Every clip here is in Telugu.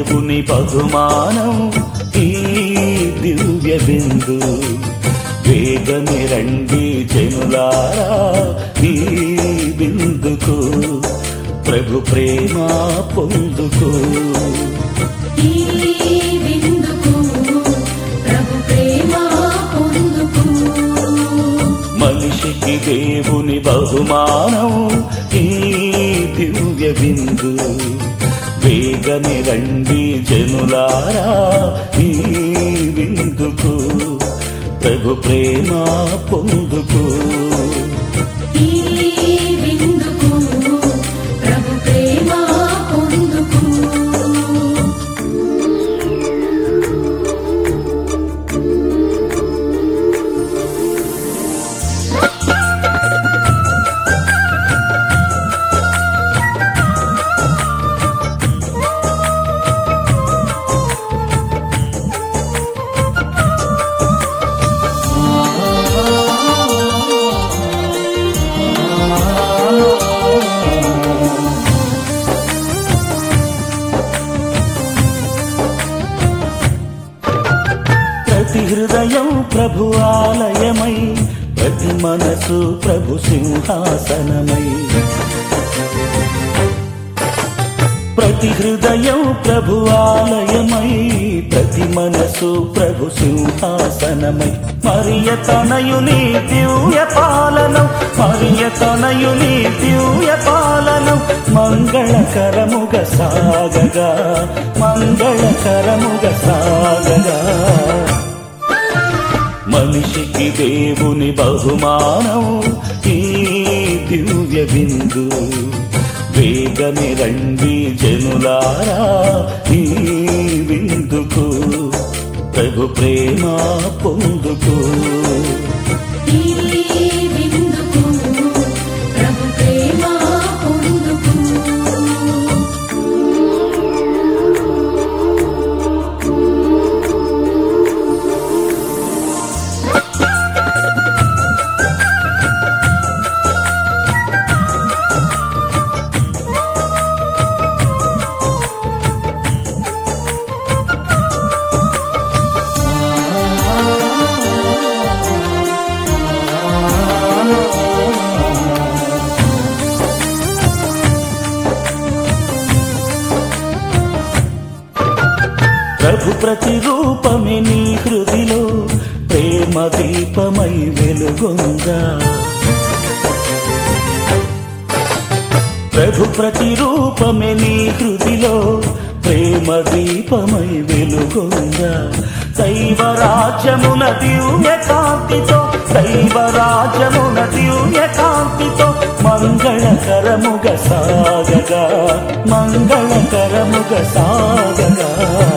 దేవుని బహుమానం ఈ దివ్య విందు. వేగమే రండి జనులారా ఈ విందుకు, ప్రభు ప్రేమ పొందుకు. ఈ విందుకు ప్రభు ప్రేమ పొందుకు. మనిషికి దేవుని బహుమానం ఈ దివ్య విందు. వేగమే రండి జనులారా ఈ విందుకు, ప్రభు ప్రేమ పొందుకు. ఈ విందుకు ప్రభు ప్రేమ పొందుకు. ప్రతి హృదయం ప్రభు ఆలయమై, ప్రతి మనసు ప్రభు సింహాసనమై. ప్రతి హృదయం ప్రభు ఆలయమై, ప్రతి మనసు ప్రభు సింహాసనమై. మరియ తనయుని దివ్య పాలనం, మరియ తనయుని దివ్య పాలనం మంగళకరముగ సాగగా, మంగళకరముగ సాగగా. మనిషికి దేవుని బహుమానం ఈ దివ్య విందు. వేగమే రండి జనులారా ఈ విందుకు, ప్రభు ప్రేమ పొందుకు. ఈ విందుకు ప్రభు ప్రేమ పొందుకు. ప్రభు ప్రతిరూపమే నీ హృదిలో ప్రేమ దీపమై వెలుగొందా. ప్రభు ప్రతిరూపమే నీ హృదిలో ప్రేమ దీపమై వెలుగొందా. దైవరాజ్యమున దివ్య కాంతితో, దైవరాజ్యమున దివ్య కాంతితో మంగళకరముగ సాగగా, మంగళకరముగ సాగగా.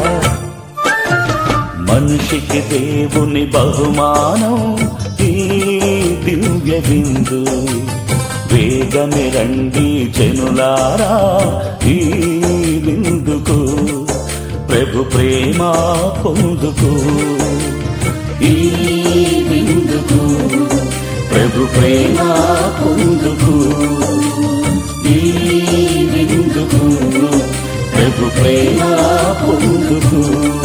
మనిషికి దేవుని బహుమానం ఈ దివ్య విందు. వేగమే రండి జనులారా ఈ విందుకు, ప్రభు ప్రేమ పొందుకు. ఈ విందుకు ప్రభు ప్రేమ పొందుకు. ఈ విందుకు ప్రభు ప్రేమ పొందుకు.